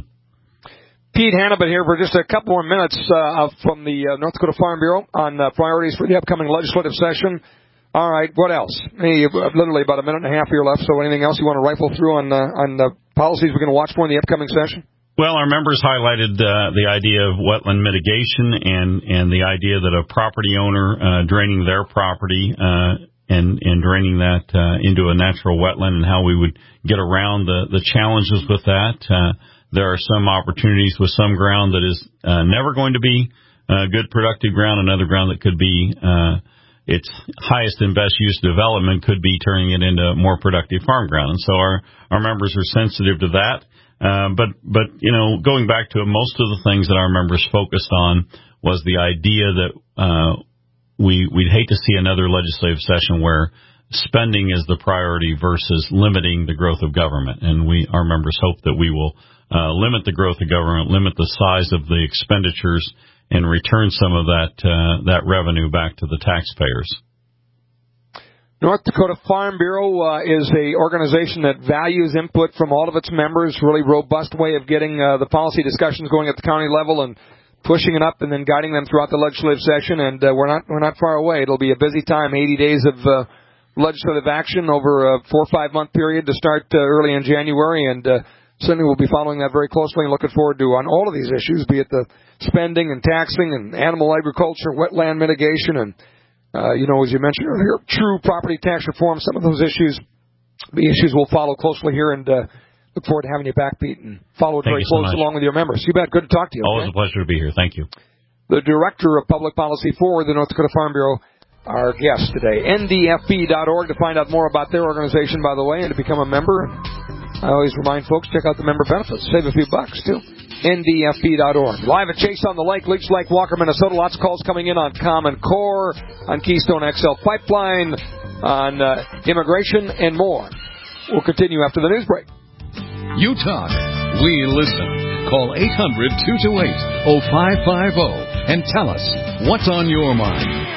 Pete Hannibut here for just a couple more minutes uh, from the uh, North Dakota Farm Bureau on uh, priorities for the upcoming legislative session. All right, what else? Hey, literally about a minute and a half here left, so anything else you want to rifle through on, uh, on the policies we're going to watch for in the upcoming session? Well, our members highlighted uh, the idea of wetland mitigation and, and the idea that a property owner uh, draining their property uh, and, and draining that uh, into a natural wetland and how we would get around the, the challenges with that. Uh, There are some opportunities with some ground that is uh, never going to be uh, good, productive ground. Another ground that could be uh, its highest and best use development could be turning it into more productive farm ground. And so our, our members are sensitive to that. Uh, but, but, you know, going back to it, most of the things that our members focused on was the idea that uh, we, we'd hate to see another legislative session where spending is the priority versus limiting the growth of government. And we, our members hope that we will Uh, limit the growth of government, limit the size of the expenditures, and return some of that uh, that revenue back to the taxpayers. North Dakota Farm Bureau uh, is a organization that values input from all of its members, really robust way of getting uh, the policy discussions going at the county level and pushing it up and then guiding them throughout the legislative session. And uh, we're not we're not far away. It'll be a busy time, eighty days of uh, legislative action over a four or five month period to start uh, early in January. And uh, certainly we'll be following that very closely and looking forward to on all of these issues, be it the spending and taxing and animal agriculture, wetland mitigation, and, uh, you know, as you mentioned earlier, true property tax reform. Some of those issues, the issues we'll follow closely here, and uh, look forward to having you back, Pete, and follow it Thank very you so close much. along with your members. You bet. Good to talk to you. Always Okay? a pleasure to be here. Thank you. The Director of Public Policy for the North Dakota Farm Bureau, our guest today. N D F B dot org to find out more about their organization, by the way, and to become a member. I always remind folks, check out the member benefits. Save a few bucks, too. N D F B dot org. Live at Chase on the Lake, Leech Lake, Walker, Minnesota. Lots of calls coming in on Common Core, on Keystone X L Pipeline, on uh, immigration, and more. We'll continue after the news break. You talk. We listen. Call eight hundred, two two eight, oh five five oh and tell us what's on your mind.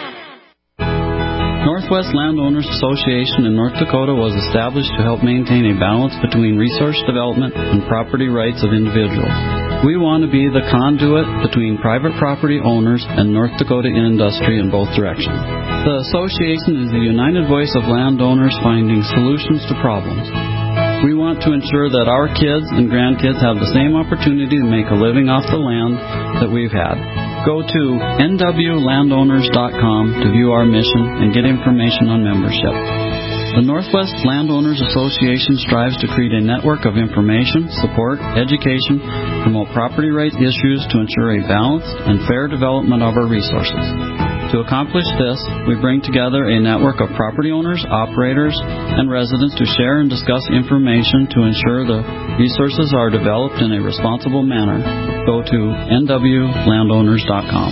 Northwest Landowners Association in North Dakota was established to help maintain a balance between resource development and property rights of individuals. We want to be the conduit between private property owners and North Dakota industry in both directions. The association is the united voice of landowners finding solutions to problems. We want to ensure that our kids and grandkids have the same opportunity to make a living off the land that we've had. Go to N W landowners dot com to view our mission and get information on membership. The Northwest Landowners Association strives to create a network of information, support, education, promote property rights issues to ensure a balanced and fair development of our resources. To accomplish this, we bring together a network of property owners, operators, and residents to share and discuss information to ensure the resources are developed in a responsible manner. Go to N W landowners dot com.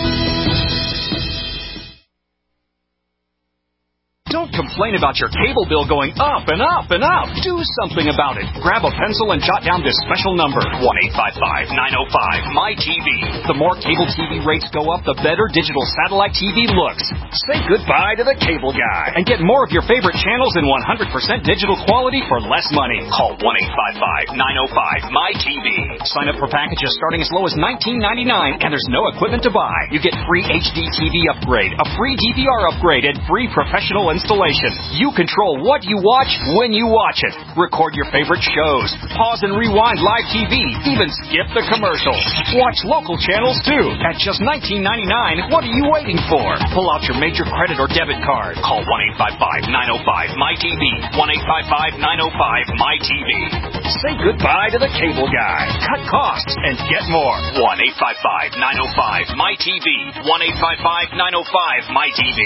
Don't complain about your cable bill going up and up and up. Do something about it. Grab a pencil and jot down this special number, one eight five five, nine oh five, M Y T V. The more cable T V rates go up, the better digital satellite T V looks. Say goodbye to the cable guy and get more of your favorite channels in one hundred percent digital quality for less money. Call one eight five five, nine oh five, M Y T V. Sign up for packages starting as low as nineteen ninety-nine, and there's no equipment to buy. You get free H D T V upgrade, a free D V R upgrade, and free professional installation. You control what you watch when you watch it. Record your favorite shows. Pause and rewind live T V. Even skip the commercials. Watch local channels too. At just nineteen ninety-nine, what are you waiting for? Pull out your major credit or debit card. Call one eight five five, nine oh five, M Y T V. one eight five five, nine oh five, M Y T V. Say goodbye to the cable guy. Cut costs and get more. one eight five five, nine oh five, M Y T V. one eight five five, nine oh five, M Y T V.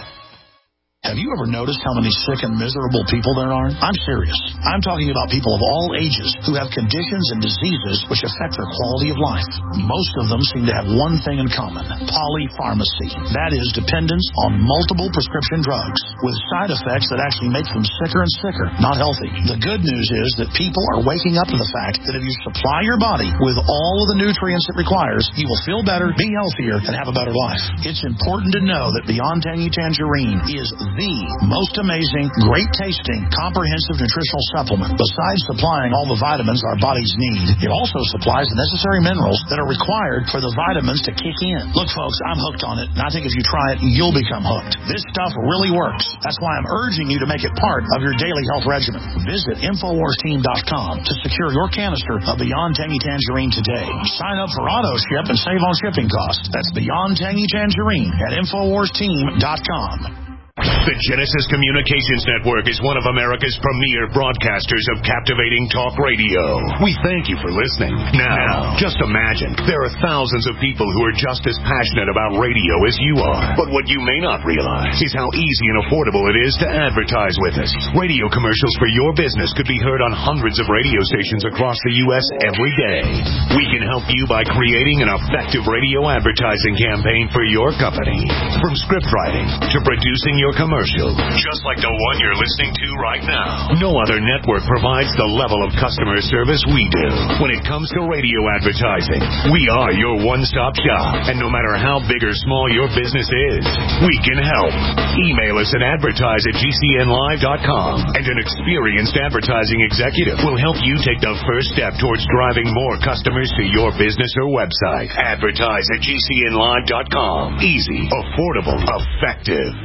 Have you ever noticed how many sick and miserable people there are? I'm serious. I'm talking about people of all ages who have conditions and diseases which affect their quality of life. Most of them seem to have one thing in common: polypharmacy. That is, dependence on multiple prescription drugs with side effects that actually make them sicker and sicker, not healthy. The good news is that people are waking up to the fact that if you supply your body with all of the nutrients it requires, you will feel better, be healthier, and have a better life. It's important to know that Beyond Tangy Tangerine is the most amazing, great-tasting, comprehensive nutritional supplement. Besides supplying all the vitamins our bodies need, it also supplies the necessary minerals that are required for the vitamins to kick in. Look, folks, I'm hooked on it, and I think if you try it, you'll become hooked. This stuff really works. That's why I'm urging you to make it part of your daily health regimen. Visit Infowars Team dot com to secure your canister of Beyond Tangy Tangerine today. Sign up for auto ship and save on shipping costs. That's Beyond Tangy Tangerine at Infowars Team dot com. The Genesis Communications Network is one of America's premier broadcasters of captivating talk radio. We thank you for listening. Now, just imagine, there are thousands of people who are just as passionate about radio as you are. But what you may not realize is how easy and affordable it is to advertise with us. Radio commercials for your business could be heard on hundreds of radio stations across the U S every day. We can help you by creating an effective radio advertising campaign for your company. From script writing to producing your commercial, just like the one you're listening to right now. No other network provides the level of customer service we do. When it comes to radio advertising, we are your one-stop shop. And no matter how big or small your business is, we can help. Email us at advertise at g c n live dot com, and an experienced advertising executive will help you take the first step towards driving more customers to your business or website. Advertise at g c n live dot com. Easy, affordable, effective.